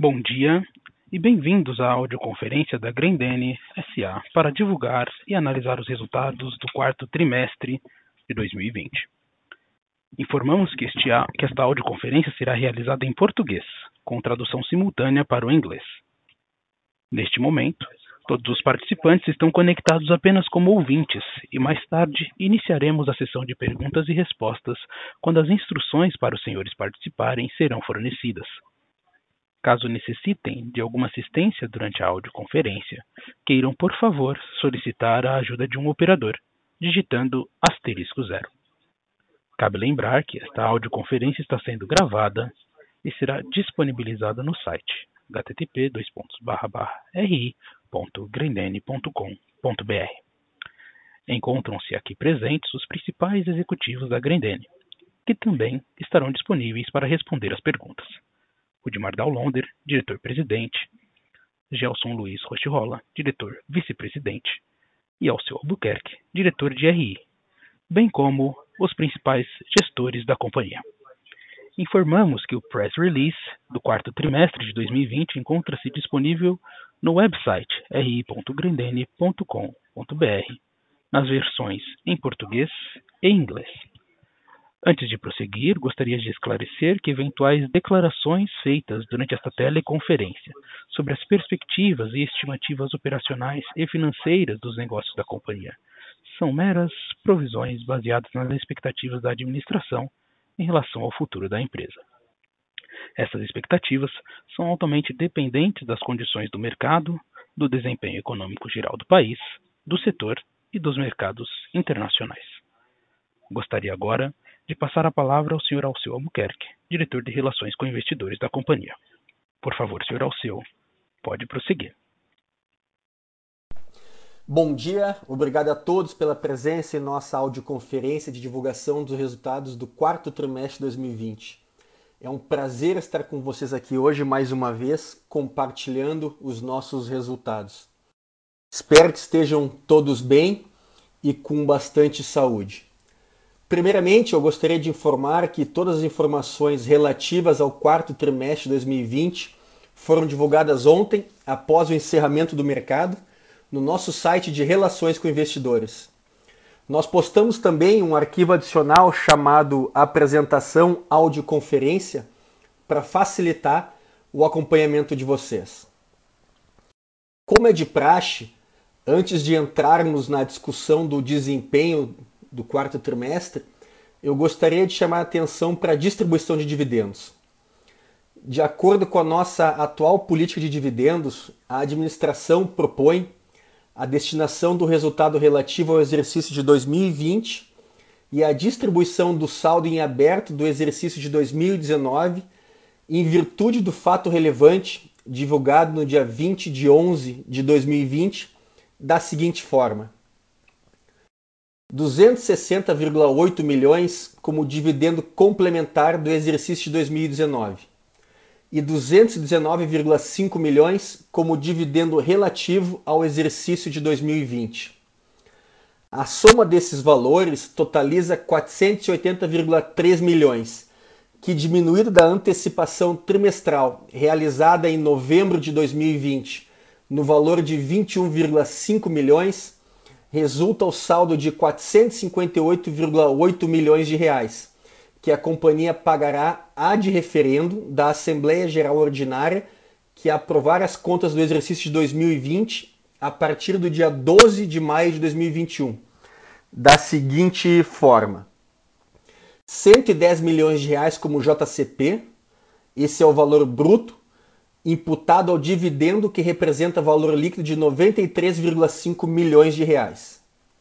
Bom dia e bem-vindos à audioconferência da Grendene S.A. para divulgar e analisar os resultados do quarto trimestre de 2020. Informamos que esta audioconferência será realizada em português, com tradução simultânea para o inglês. Neste momento, todos os participantes estão conectados apenas como ouvintes e mais tarde iniciaremos a sessão de perguntas e respostas quando as instruções para os senhores participarem serão fornecidas. Caso necessitem de alguma assistência durante a audioconferência, queiram, por favor, solicitar a ajuda de um operador, digitando *0. Cabe lembrar que esta audioconferência está sendo gravada e será disponibilizada no site http://ri.grendene.com.br. Encontram-se aqui presentes os principais executivos da Grendene, que também estarão disponíveis para responder às perguntas. Rudimar Daulonder, diretor-presidente, Gelson Luiz Rostirola, diretor vice-presidente, e Alceu Albuquerque, diretor de RI, bem como os principais gestores da companhia. Informamos que o press release do quarto trimestre de 2020 encontra-se disponível no website ri.grendene.com.br, nas versões em português e inglês. Antes de prosseguir, gostaria de esclarecer que eventuais declarações feitas durante esta teleconferência sobre as perspectivas e estimativas operacionais e financeiras dos negócios da companhia são meras provisões baseadas nas expectativas da administração em relação ao futuro da empresa. Essas expectativas são altamente dependentes das condições do mercado, do desempenho econômico geral do país, do setor e dos mercados internacionais. Gostaria agora de passar a palavra ao Sr. Alceu Albuquerque, diretor de Relações com Investidores da companhia. Por favor, Sr. Alceu, pode prosseguir. Bom dia, obrigado a todos pela presença em nossa audioconferência de divulgação dos resultados do quarto trimestre de 2020. É um prazer estar com vocês aqui hoje mais uma vez, compartilhando os nossos resultados. Espero que estejam todos bem e com bastante saúde. Primeiramente, eu gostaria de informar que todas as informações relativas ao quarto trimestre de 2020 foram divulgadas ontem, após o encerramento do mercado, no nosso site de Relações com Investidores. Nós postamos também um arquivo adicional chamado Apresentação Audioconferência para facilitar o acompanhamento de vocês. Como é de praxe, antes de entrarmos na discussão do desempenho do quarto trimestre, eu gostaria de chamar a atenção para a distribuição de dividendos. De acordo com a nossa atual política de dividendos, a administração propõe a destinação do resultado relativo ao exercício de 2020 e a distribuição do saldo em aberto do exercício de 2019, em virtude do fato relevante divulgado no dia 20 de 11 de 2020, da seguinte forma: 260,8 milhões como dividendo complementar do exercício de 2019 e 219,5 milhões como dividendo relativo ao exercício de 2020. A soma desses valores totaliza 480,3 milhões, que, diminuído da antecipação trimestral realizada em novembro de 2020 no valor de 21,5 milhões, resulta o saldo de 458,8 milhões de reais, que a companhia pagará ad referendo da Assembleia Geral Ordinária, que aprovar as contas do exercício de 2020 a partir do dia 12 de maio de 2021, da seguinte forma: 110 milhões de reais como JCP, esse é o valor bruto, imputado ao dividendo, que representa valor líquido de 93,5 milhões de reais.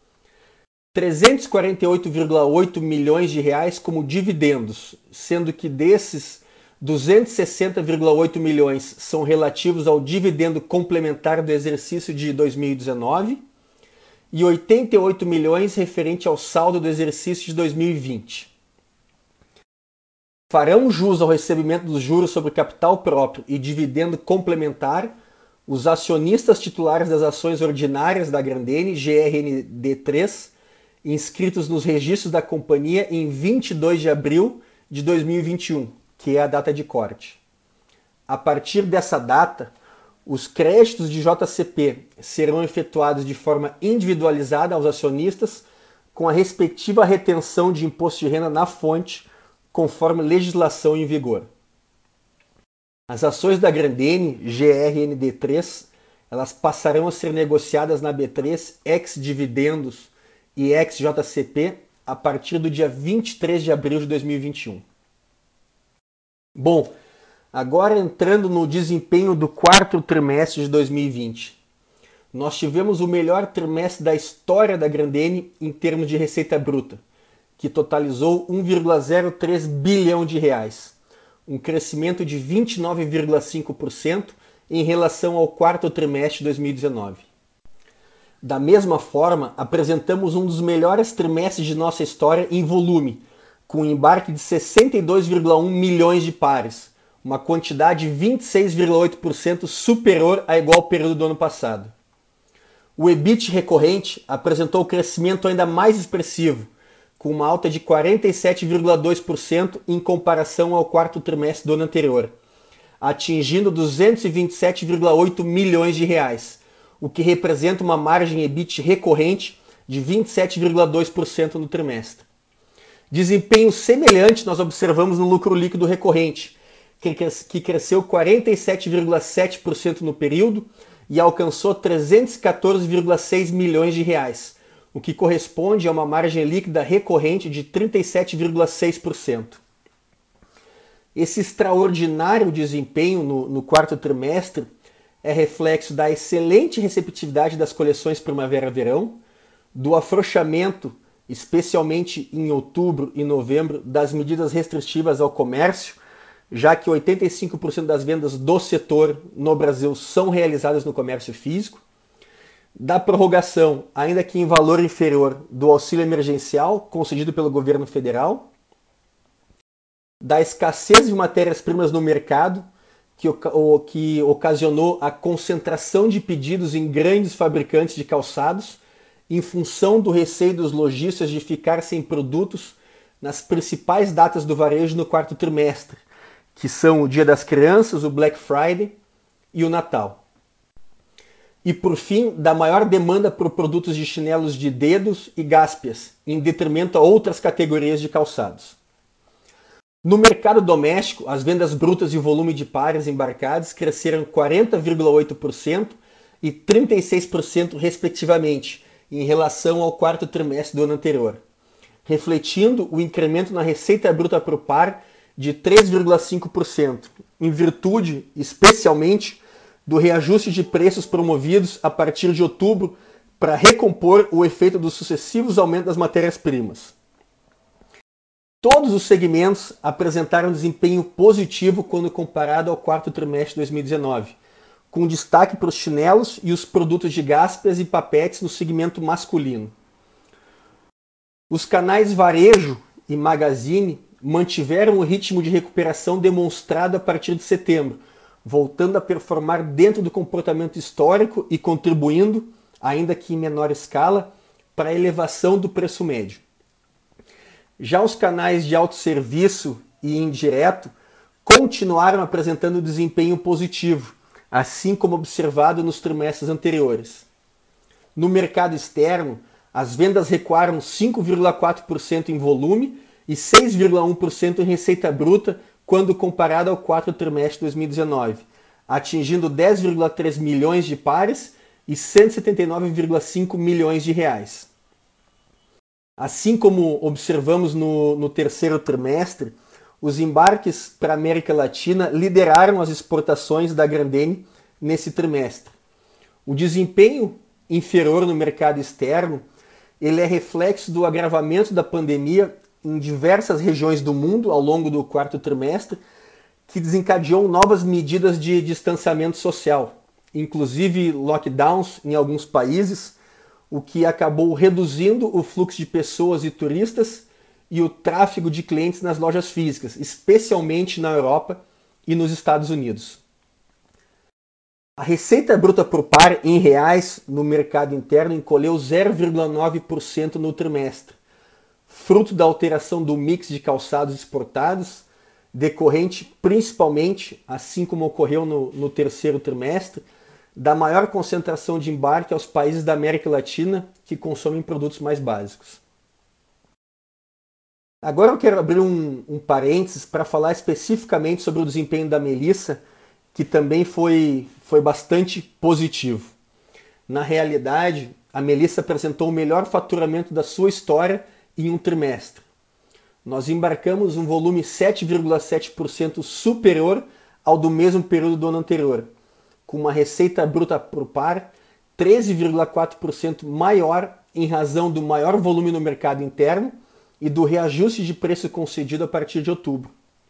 348,8 milhões de reais como dividendos, sendo que desses 260,8 milhões são relativos ao dividendo complementar do exercício de 2019 e 88 milhões referente ao saldo do exercício de 2020. Farão jus ao recebimento dos juros sobre capital próprio e dividendo complementar os acionistas titulares das ações ordinárias da Grendene, GRND3, inscritos nos registros da companhia em 22 de abril de 2021, que é a data de corte. A partir dessa data, os créditos de JCP serão efetuados de forma individualizada aos acionistas, com a respectiva retenção de imposto de renda na fonte, conforme legislação em vigor. As ações da Grendene, GRND3, elas passarão a ser negociadas na B3 ex-dividendos e ex-JCP a partir do dia 23 de abril de 2021. Bom, agora entrando no desempenho do quarto trimestre de 2020. Nós tivemos o melhor trimestre da história da Grendene em termos de receita bruta, que totalizou 1,03 bilhão de reais, um crescimento de 29,5% em relação ao quarto trimestre de 2019. Da mesma forma, apresentamos um dos melhores trimestres de nossa história em volume, com um embarque de 62,1 milhões de pares, uma quantidade 26,8% superior a igual período do ano passado. O EBIT recorrente apresentou crescimento ainda mais expressivo, com uma alta de 47,2% em comparação ao quarto trimestre do ano anterior, atingindo 227,8 milhões de reais, o que representa uma margem EBIT recorrente de 27,2% no trimestre. Desempenho semelhante nós observamos no lucro líquido recorrente, que cresceu 47,7% no período e alcançou 314,6 milhões de reais, o que corresponde a uma margem líquida recorrente de 37,6%. Esse extraordinário desempenho no quarto trimestre é reflexo da excelente receptividade das coleções Primavera-Verão, do afrouxamento, especialmente em outubro e novembro, das medidas restritivas ao comércio, já que 85% das vendas do setor no Brasil são realizadas no comércio físico, da prorrogação, ainda que em valor inferior, do auxílio emergencial concedido pelo governo federal, da escassez de matérias-primas no mercado, que ocasionou a concentração de pedidos em grandes fabricantes de calçados, em função do receio dos lojistas de ficar sem produtos nas principais datas do varejo no quarto trimestre, que são o Dia das Crianças, o Black Friday e o Natal. E por fim, da maior demanda por produtos de chinelos de dedos e gáspias, em detrimento a outras categorias de calçados. No mercado doméstico, as vendas brutas e o volume de pares embarcados cresceram 40,8% e 36% respectivamente, em relação ao quarto trimestre do ano anterior, refletindo o incremento na receita bruta por par de 3,5%, em virtude, especialmente, do reajuste de preços promovidos a partir de outubro para recompor o efeito dos sucessivos aumentos das matérias-primas. Todos os segmentos apresentaram desempenho positivo quando comparado ao quarto trimestre de 2019, com destaque para os chinelos e os produtos de gáspias e papetes no segmento masculino. Os canais varejo e magazine mantiveram o ritmo de recuperação demonstrado a partir de setembro, voltando a performar dentro do comportamento histórico e contribuindo, ainda que em menor escala, para a elevação do preço médio. Já os canais de autosserviço e indireto continuaram apresentando desempenho positivo, assim como observado nos trimestres anteriores. No mercado externo, as vendas recuaram 5,4% em volume e 6,1% em receita bruta quando comparado ao quarto trimestre de 2019, atingindo 10,3 milhões de pares e 179,5 milhões de reais. Assim como observamos no terceiro trimestre, os embarques para a América Latina lideraram as exportações da Grendene nesse trimestre. O desempenho inferior no mercado externo ele é reflexo do agravamento da pandemia em diversas regiões do mundo ao longo do quarto trimestre, que desencadeou novas medidas de distanciamento social, inclusive lockdowns em alguns países, o que acabou reduzindo o fluxo de pessoas e turistas e o tráfego de clientes nas lojas físicas, especialmente na Europa e nos Estados Unidos. A receita bruta por par em reais no mercado interno encolheu 0,9% no trimestre, fruto da alteração do mix de calçados exportados decorrente principalmente, assim como ocorreu no terceiro trimestre, da maior concentração de embarque aos países da América Latina que consomem produtos mais básicos. Agora eu quero abrir um parênteses para falar especificamente sobre o desempenho da Melissa, que também foi bastante positivo. Na realidade, a Melissa apresentou o melhor faturamento da sua história em um trimestre. Nós embarcamos um volume 7,7% superior ao do mesmo período do ano anterior, com uma receita bruta por par 13,4% maior em razão do maior volume no mercado interno e do reajuste de preço concedido a partir de outubro.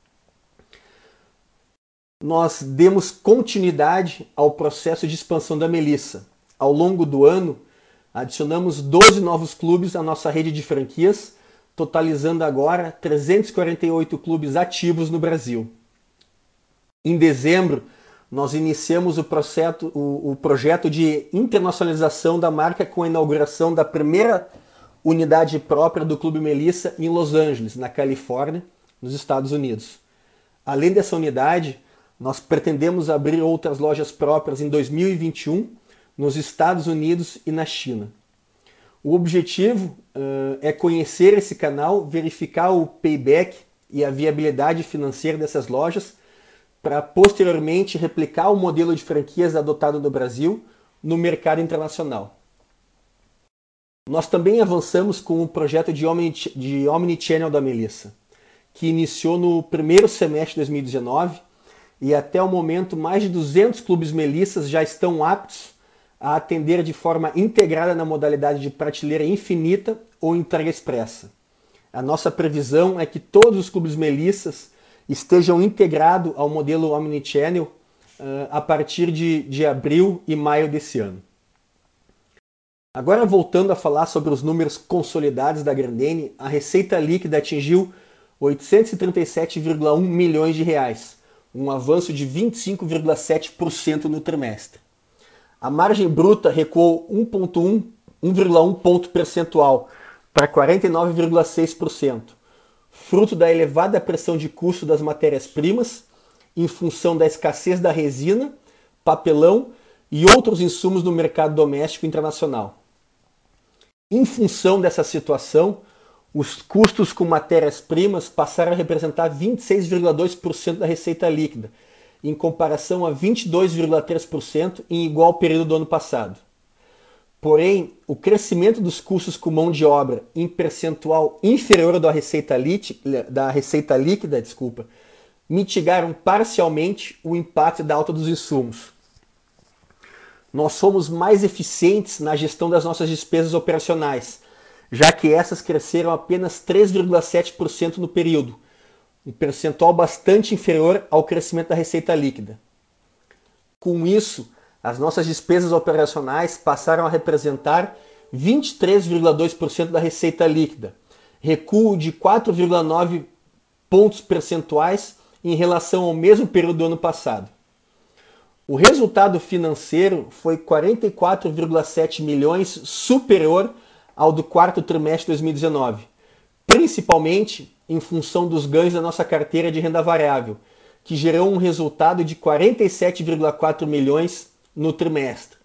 Nós demos continuidade ao processo de expansão da Melissa. Ao longo do ano, adicionamos 12 novos clubes à nossa rede de franquias, totalizando agora 348 clubes ativos no Brasil. Em dezembro, nós iniciamos o projeto de internacionalização da marca com a inauguração da primeira unidade própria do Clube Melissa em Los Angeles, na Califórnia, nos Estados Unidos. Além dessa unidade, nós pretendemos abrir outras lojas próprias em 2021 nos Estados Unidos e na China. O objetivo é conhecer esse canal, verificar o payback e a viabilidade financeira dessas lojas, para posteriormente replicar o modelo de franquias adotado no Brasil no mercado internacional. Nós também avançamos com o projeto de Omnichannel da Melissa, que iniciou no primeiro semestre de 2019 e até o momento mais de 200 clubes Melissas já estão aptos a atender de forma integrada na modalidade de prateleira infinita ou entrega expressa. A nossa previsão é que todos os clubes Melissas estejam integrados ao modelo Omnichannel a partir de abril e maio desse ano. Agora, voltando a falar sobre os números consolidados da Grendene, a receita líquida atingiu 837,1 milhões de reais, um avanço de 25,7% no trimestre. A margem bruta recuou 1,1 ponto percentual para 49,6%, fruto da elevada pressão de custo das matérias-primas em função da escassez da resina, papelão e outros insumos no mercado doméstico internacional. Em função dessa situação, os custos com matérias-primas passaram a representar 26,2% da receita líquida, em comparação a 22,3% em igual período do ano passado. Porém, o crescimento dos custos com mão de obra em percentual inferior da receita líquida, mitigaram parcialmente o impacto da alta dos insumos. Nós somos mais eficientes na gestão das nossas despesas operacionais, já que essas cresceram apenas 3,7% no período, um percentual bastante inferior ao crescimento da receita líquida. Com isso, as nossas despesas operacionais passaram a representar 23,2% da receita líquida, recuo de 4,9 pontos percentuais em relação ao mesmo período do ano passado. O resultado financeiro foi 44,7 milhões superior ao do quarto trimestre de 2019, principalmente em função dos ganhos da nossa carteira de renda variável, que gerou um resultado de 47,4 milhões no trimestre.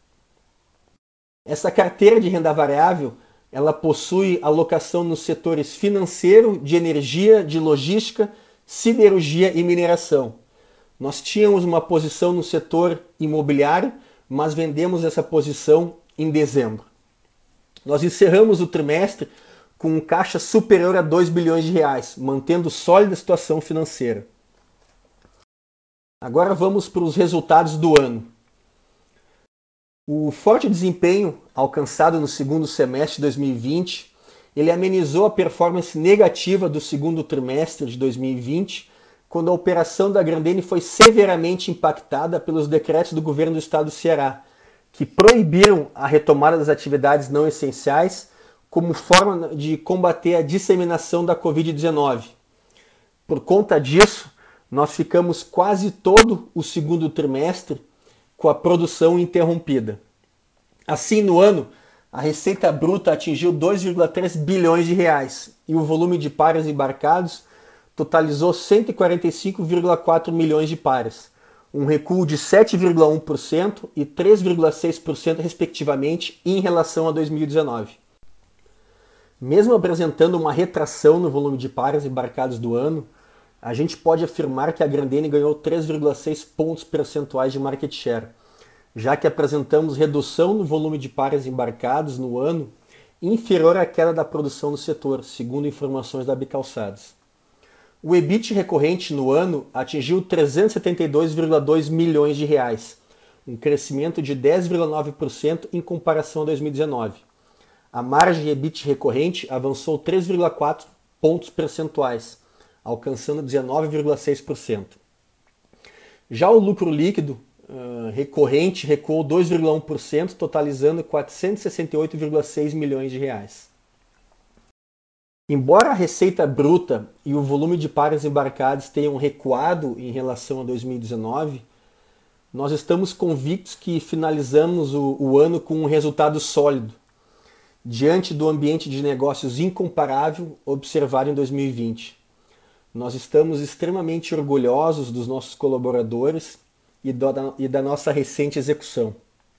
Essa carteira de renda variável, ela possui alocação nos setores financeiro, de energia, de logística, siderurgia e mineração. Nós tínhamos uma posição no setor imobiliário, mas vendemos essa posição em dezembro. Nós encerramos o trimestre com um caixa superior a 2 bilhões de reais, mantendo sólida situação financeira. Agora vamos para os resultados do ano. O forte desempenho alcançado no segundo semestre de 2020, ele amenizou a performance negativa do segundo trimestre de 2020, quando a operação da Grendene foi severamente impactada pelos decretos do governo do estado do Ceará, que proibiram a retomada das atividades não essenciais como forma de combater a disseminação da Covid-19. Por conta disso, nós ficamos quase todo o segundo trimestre com a produção interrompida. Assim, no ano, a receita bruta atingiu 2,3 bilhões de reais e o volume de pares embarcados totalizou 145,4 milhões de pares, um recuo de 7,1% e 3,6% respectivamente em relação a 2019. Mesmo apresentando uma retração no volume de pares embarcados do ano, a gente pode afirmar que a Grendene ganhou 3,6 pontos percentuais de market share, já que apresentamos redução no volume de pares embarcados no ano inferior à queda da produção do setor, segundo informações da Bicalçados. O EBIT recorrente no ano atingiu 372,2 milhões de reais, um crescimento de 10,9% em comparação a 2019. A margem EBIT recorrente avançou 3,4 pontos percentuais, alcançando 19,6%. Já o lucro líquido recorrente recuou 2,1%, totalizando 468,6 milhões de reais. Embora a receita bruta e o volume de pares embarcados tenham recuado em relação a 2019, nós estamos convictos que finalizamos o ano com um resultado sólido, diante do ambiente de negócios incomparável observado em 2020. Nós estamos extremamente orgulhosos dos nossos colaboradores e da nossa recente execução.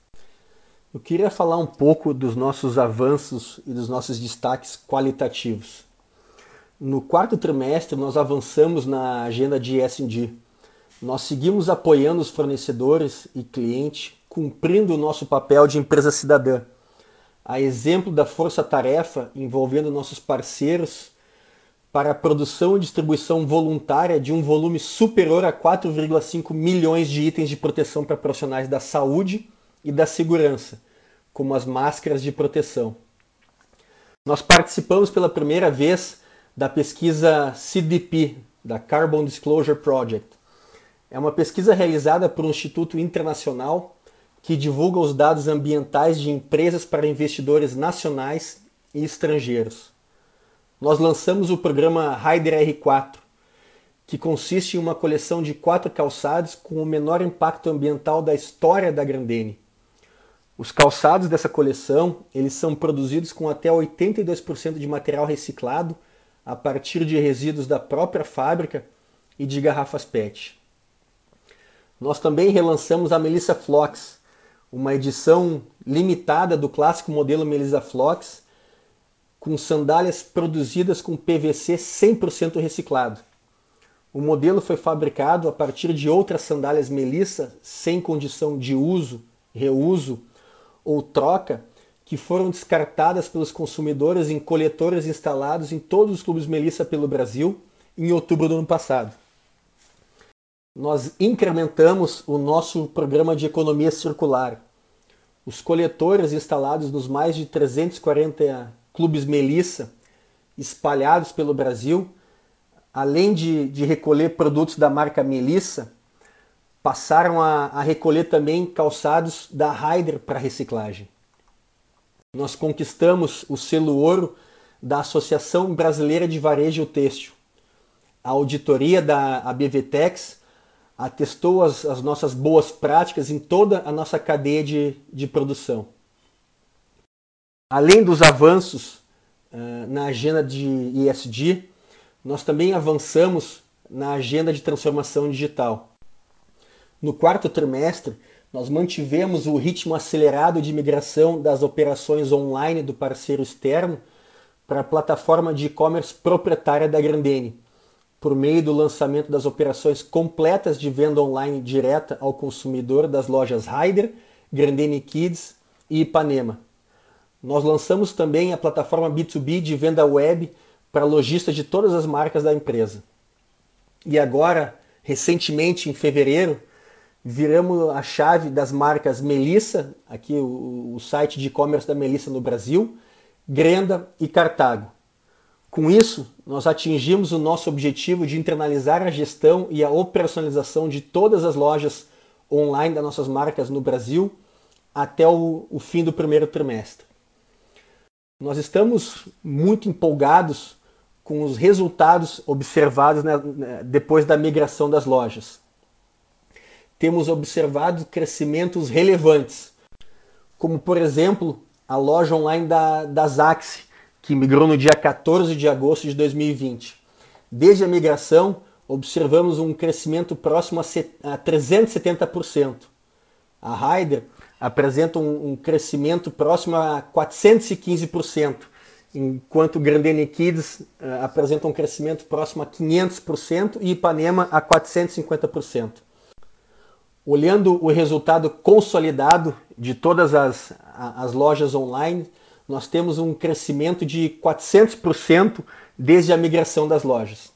Eu queria falar um pouco dos nossos avanços e dos nossos destaques qualitativos. No quarto trimestre, nós avançamos na agenda de ESG. Nós seguimos apoiando os fornecedores e clientes, cumprindo o nosso papel de empresa cidadã. A exemplo da força-tarefa envolvendo nossos parceiros para a produção e distribuição voluntária de um volume superior a 4,5 milhões de itens de proteção para profissionais da saúde e da segurança, como as máscaras de proteção. Nós participamos pela primeira vez da pesquisa CDP, da Carbon Disclosure Project. É uma pesquisa realizada por um instituto internacional que divulga os dados ambientais de empresas para investidores nacionais e estrangeiros. Nós lançamos o programa Rider R4, que consiste em uma coleção de 4 calçados com o menor impacto ambiental da história da Grendene. Os calçados dessa coleção, eles são produzidos com até 82% de material reciclado a partir de resíduos da própria fábrica e de garrafas PET. Nós também relançamos a Melissa Flox, uma edição limitada do clássico modelo Melissa Flox, com sandálias produzidas com PVC 100% reciclado. O modelo foi fabricado a partir de outras sandálias Melissa sem condição de uso, reuso ou troca, que foram descartadas pelos consumidores em coletores instalados em todos os clubes Melissa pelo Brasil em outubro do ano passado. Nós incrementamos o nosso programa de economia circular. Os coletores instalados nos mais de 340 clubes Melissa espalhados pelo Brasil, além de recolher produtos da marca Melissa, passaram a recolher também calçados da Rider para reciclagem. Nós conquistamos o selo ouro da Associação Brasileira de Varejo Têxtil. A auditoria da ABVTEX atestou as nossas boas práticas em toda a nossa cadeia de produção. Além dos avanços na agenda de ESG, nós também avançamos na agenda de transformação digital. No quarto trimestre, nós mantivemos o ritmo acelerado de migração das operações online do parceiro externo para a plataforma de e-commerce proprietária da Grendene, por meio do lançamento das operações completas de venda online direta ao consumidor das lojas Rider, Grendene Kids e Ipanema. Nós lançamos também a plataforma B2B de venda web para lojistas de todas as marcas da empresa. E agora, recentemente, em fevereiro, viramos a chave das marcas Melissa, aqui o site de e-commerce da Melissa no Brasil, Grenda e Cartago. Com isso, nós atingimos o nosso objetivo de internalizar a gestão e a operacionalização de todas as lojas online das nossas marcas no Brasil até o fim do primeiro trimestre. Nós estamos muito empolgados com os resultados observados depois da migração das lojas. Temos observado crescimentos relevantes, como por exemplo a loja online da Zaxi, que migrou no dia 14 de agosto de 2020. Desde a migração, observamos um crescimento próximo a 370%. A Ryder apresenta um crescimento próximo a 415%, enquanto o Grendene Kids apresenta um crescimento próximo a 500% e Ipanema a 450%. Olhando o resultado consolidado de todas as lojas online, nós temos um crescimento de 400% desde a migração das lojas.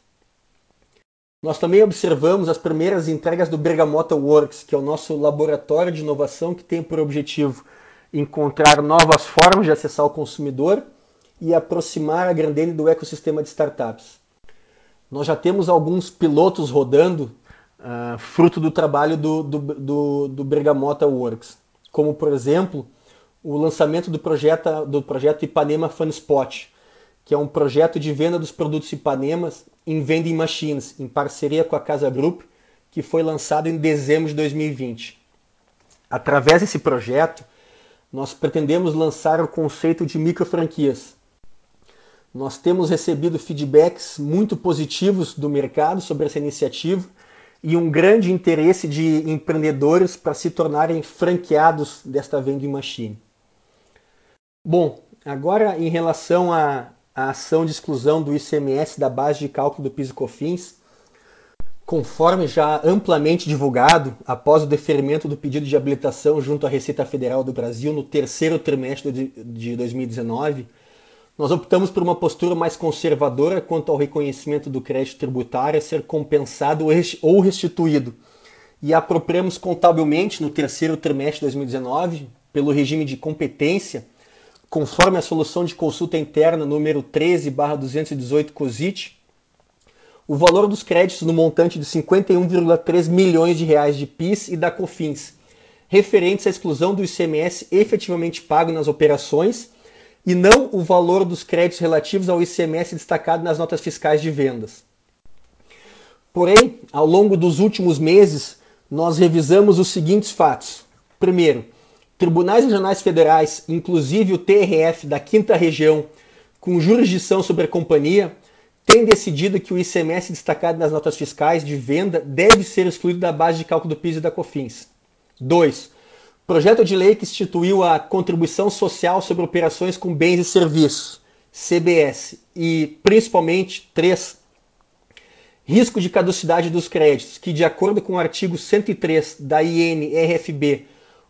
Nós também observamos as primeiras entregas do Bergamota Works, que é o nosso laboratório de inovação que tem por objetivo encontrar novas formas de acessar o consumidor e aproximar a Grendene do ecossistema de startups. Nós já temos alguns pilotos rodando, fruto do trabalho do Bergamota Works, como, por exemplo, o lançamento do projeto Ipanema Fun Spot, que é um projeto de venda dos produtos Ipanemas em vending machines, em parceria com a Casa Group, que foi lançado em dezembro de 2020. Através desse projeto, nós pretendemos lançar o conceito de microfranquias. Nós temos recebido feedbacks muito positivos do mercado sobre essa iniciativa e um grande interesse de empreendedores para se tornarem franqueados desta vending machine. Bom, agora em relação à ação de exclusão do ICMS da base de cálculo do PIS e COFINS, conforme já amplamente divulgado após o deferimento do pedido de habilitação junto à Receita Federal do Brasil no terceiro trimestre de 2019, nós optamos por uma postura mais conservadora quanto ao reconhecimento do crédito tributário a ser compensado ou restituído, e apropriamos contabilmente no terceiro trimestre de 2019, pelo regime de competência, conforme a solução de consulta interna número 13/218 COSIT, o valor dos créditos no montante de 51,3 milhões de reais de PIS e da COFINS, referentes à exclusão do ICMS efetivamente pago nas operações, e não o valor dos créditos relativos ao ICMS destacado nas notas fiscais de vendas. Porém, ao longo dos últimos meses, nós revisamos os seguintes fatos. Primeiro, tribunais regionais federais, inclusive o TRF da 5ª Região, com jurisdição sobre a companhia, têm decidido que o ICMS destacado nas notas fiscais de venda deve ser excluído da base de cálculo do PIS e da COFINS. 2. Projeto de lei que instituiu a Contribuição Social sobre Operações com Bens e Serviços, CBS, e principalmente 3. Risco de caducidade dos créditos, que de acordo com o artigo 103 da IN-RFB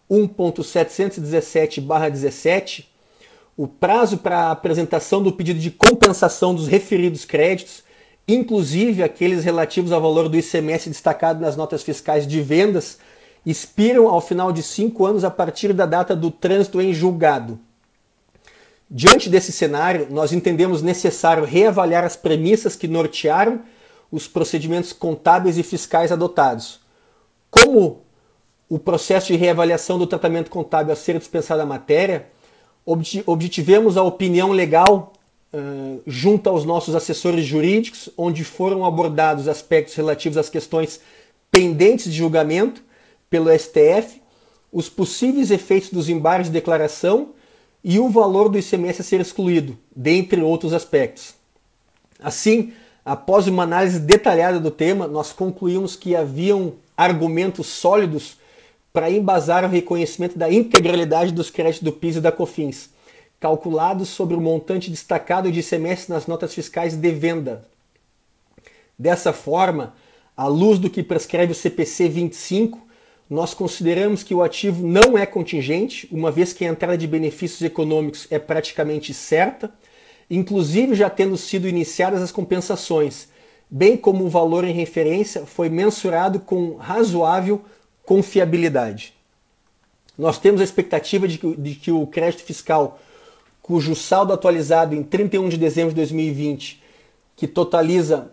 1.717/17, o prazo para a apresentação do pedido de compensação dos referidos créditos, inclusive aqueles relativos ao valor do ICMS destacado nas notas fiscais de vendas, expiram ao final de 5 anos a partir da data do trânsito em julgado. Diante desse cenário, nós entendemos necessário reavaliar as premissas que nortearam os procedimentos contábeis e fiscais adotados. Como o processo de reavaliação do tratamento contábil a ser dispensado à matéria, obtivemos a opinião legal junto aos nossos assessores jurídicos, onde foram abordados aspectos relativos às questões pendentes de julgamento pelo STF, os possíveis efeitos dos embargos de declaração e o valor do ICMS a ser excluído, dentre outros aspectos. Assim, após uma análise detalhada do tema, nós concluímos que haviam argumentos sólidos para embasar o reconhecimento da integralidade dos créditos do PIS e da COFINS, calculados sobre o montante destacado de ICMS nas notas fiscais de venda. Dessa forma, à luz do que prescreve o CPC 25, nós consideramos que o ativo não é contingente, uma vez que a entrada de benefícios econômicos é praticamente certa, inclusive já tendo sido iniciadas as compensações, bem como o valor em referência foi mensurado com razoável confiabilidade. Nós temos a expectativa de que o crédito fiscal, cujo saldo atualizado em 31 de dezembro de 2020, que totaliza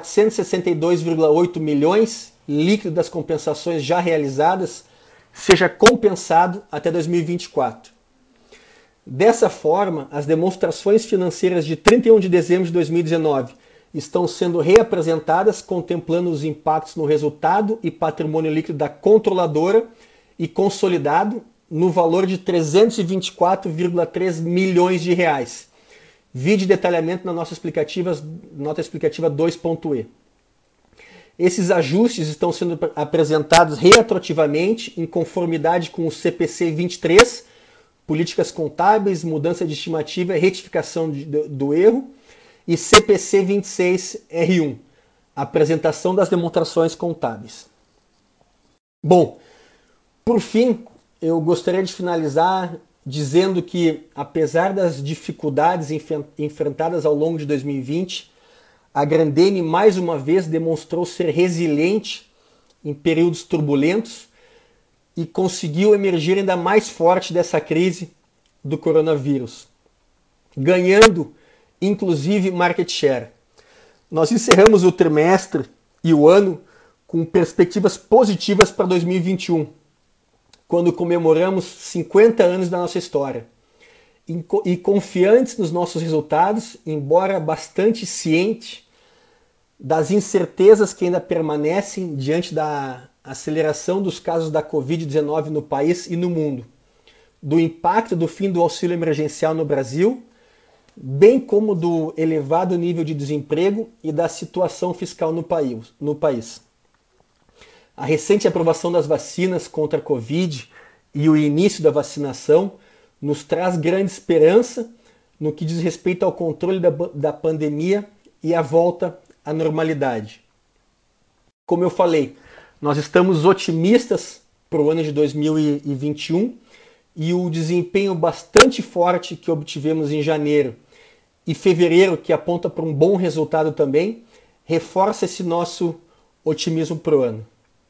462,8 milhões, líquido das compensações já realizadas, seja compensado até 2024. Dessa forma, as demonstrações financeiras de 31 de dezembro de 2019 estão sendo reapresentadas, contemplando os impactos no resultado e patrimônio líquido da controladora e consolidado no valor de 324,3 milhões de reais, Vide detalhamento na nota explicativa 2.e. Esses ajustes estão sendo apresentados retroativamente em conformidade com o CPC 23, Políticas Contábeis, Mudança de Estimativa e Retificação do Erro, e CPC 26 R1, Apresentação das Demonstrações Contábeis. Bom, por fim, eu gostaria de finalizar dizendo que, apesar das dificuldades enfrentadas ao longo de 2020, a Grendene mais uma vez demonstrou ser resiliente em períodos turbulentos e conseguiu emergir ainda mais forte dessa crise do coronavírus, ganhando inclusive market share. Nós encerramos o trimestre e o ano com perspectivas positivas para 2021, quando comemoramos 50 anos da nossa história. E confiantes nos nossos resultados, embora bastante ciente das incertezas que ainda permanecem diante da aceleração dos casos da Covid-19 no país e no mundo, do impacto do fim do auxílio emergencial no Brasil, bem como do elevado nível de desemprego e da situação fiscal no país. A recente aprovação das vacinas contra a Covid e o início da vacinação nos traz grande esperança no que diz respeito ao controle da pandemia e à volta à normalidade. Como eu falei, nós estamos otimistas para o ano de 2021 e o desempenho bastante forte que obtivemos em janeiro e fevereiro, que aponta para um bom resultado também, reforça esse nosso otimismo para o ano.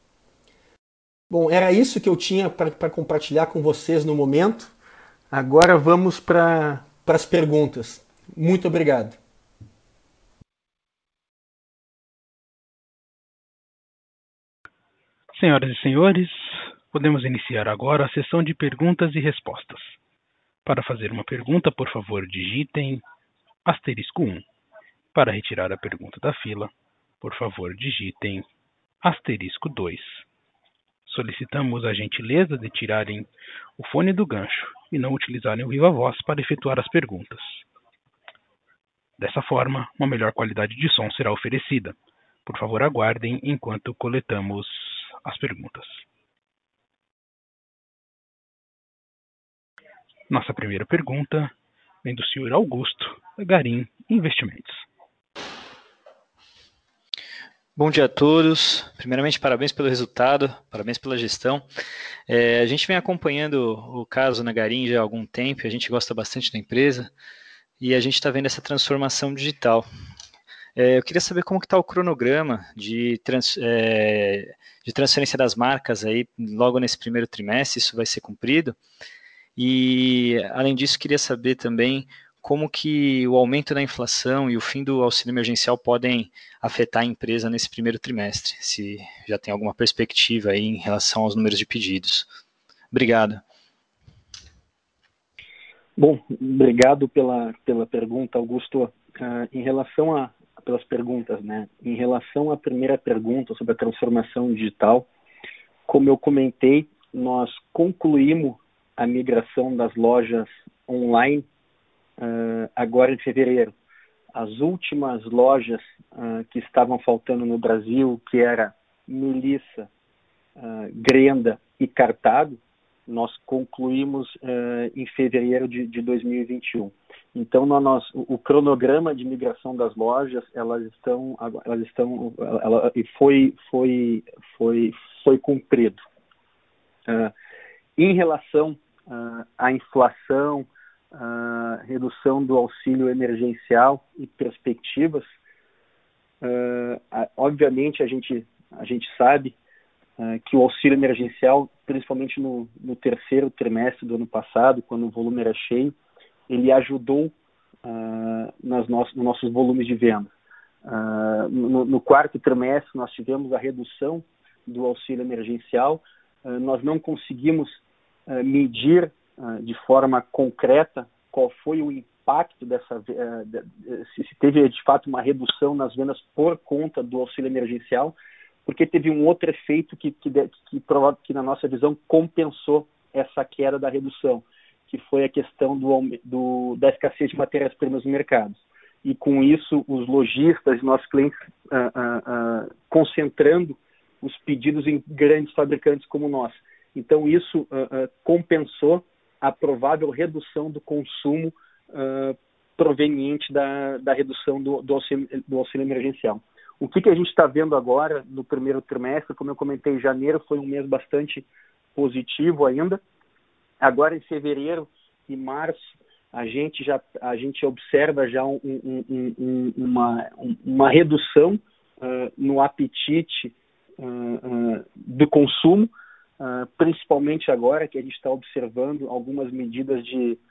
Bom, era isso que eu tinha para compartilhar com vocês no momento. Agora vamos para as perguntas. Muito obrigado. Senhoras e senhores, podemos iniciar agora a sessão de perguntas e respostas. Para fazer uma pergunta, por favor, digitem *1. Para retirar a pergunta da fila, por favor, digitem *2. Solicitamos a gentileza de tirarem o fone do gancho e não utilizarem o viva voz para efetuar as perguntas. Dessa forma, uma melhor qualidade de som será oferecida. Por favor, aguardem enquanto coletamos as perguntas. Nossa primeira pergunta vem do senhor Augusto, da Garim Investimentos. Bom dia a todos. Primeiramente, parabéns pelo resultado, parabéns pela gestão. A gente vem acompanhando o caso na Garim já há algum tempo, a gente gosta bastante da empresa e a gente está vendo essa transformação digital. Eu queria saber como que está o cronograma de transferência das marcas aí logo nesse primeiro trimestre, isso vai ser cumprido. E, além disso, queria saber também como que o aumento da inflação e o fim do auxílio emergencial podem afetar a empresa nesse primeiro trimestre, se já tem alguma perspectiva aí em relação aos números de pedidos. Obrigado. Bom, obrigado pela pergunta, Augusto. Em relação pelas perguntas, né? Em relação à primeira pergunta sobre a transformação digital, como eu comentei, nós concluímos a migração das lojas online agora em fevereiro. As últimas lojas que estavam faltando no Brasil, que era Melissa, Grenda e Cartago, nós concluímos em fevereiro de 2021. Então, o cronograma de migração das lojas, foi cumprido. Em relação à inflação, redução do auxílio emergencial e perspectivas, obviamente a gente sabe que o auxílio emergencial, principalmente no terceiro trimestre do ano passado, quando o volume era cheio, ele ajudou nos nossos volumes de venda. No quarto trimestre nós tivemos a redução do auxílio emergencial, nós não conseguimos medir de forma concreta qual foi o impacto se teve de fato uma redução nas vendas por conta do auxílio emergencial, porque teve um outro efeito que na nossa visão compensou essa queda da redução, que foi a questão da escassez de matérias-primas no mercado. E com isso, os lojistas e nossos clientes concentrando os pedidos em grandes fabricantes como nós. Então, isso compensou a provável redução do consumo proveniente da redução do auxílio emergencial. O que a gente está vendo agora no primeiro trimestre, como eu comentei, janeiro foi um mês bastante positivo ainda. Agora, em fevereiro e março, a gente observa já uma redução no apetite do consumo, principalmente agora que a gente está observando algumas medidas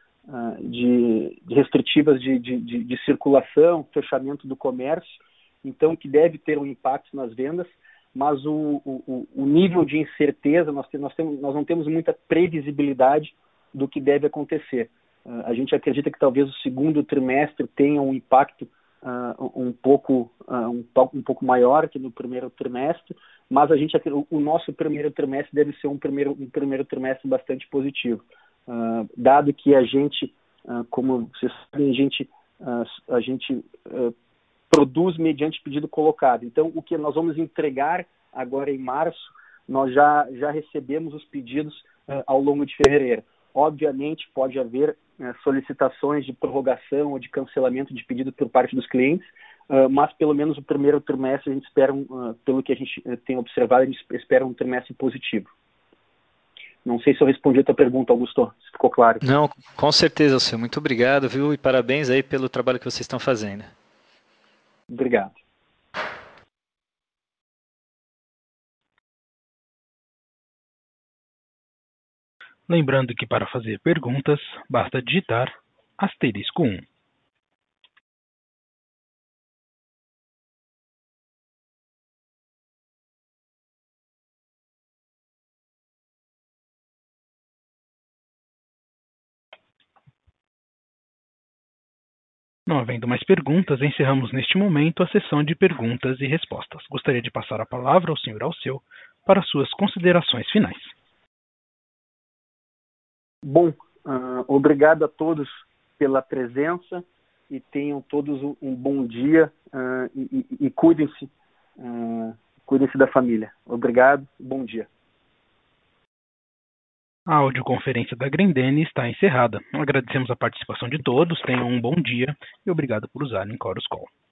restritivas de circulação, fechamento do comércio, então que deve ter um impacto nas vendas, mas o nível de incerteza, nós não temos muita previsibilidade do que deve acontecer. A gente acredita que talvez o segundo trimestre tenha um impacto um pouco maior que no primeiro trimestre, mas o nosso primeiro trimestre deve ser um primeiro trimestre bastante positivo, dado que a gente, como vocês sabem, a gente produz mediante pedido colocado. Então, o que nós vamos entregar agora em março, nós já recebemos os pedidos ao longo de fevereiro. Obviamente, pode haver solicitações de prorrogação ou de cancelamento de pedido por parte dos clientes, mas pelo menos o primeiro trimestre a gente espera, pelo que a gente tem observado, a gente espera um trimestre positivo. Não sei se eu respondi a tua pergunta, Augusto, se ficou claro. Não, com certeza, Alceu. Muito obrigado, viu? E parabéns aí pelo trabalho que vocês estão fazendo. Obrigado. Lembrando que para fazer perguntas, basta digitar *1. Não havendo mais perguntas, encerramos neste momento a sessão de perguntas e respostas. Gostaria de passar a palavra ao Sr. Alceu para suas considerações finais. Bom, obrigado a todos pela presença e tenham todos um bom dia e cuidem-se da família. Obrigado, bom dia. A audioconferência da Grendene está encerrada. Agradecemos a participação de todos, tenham um bom dia e obrigado por usarem Chorus Call.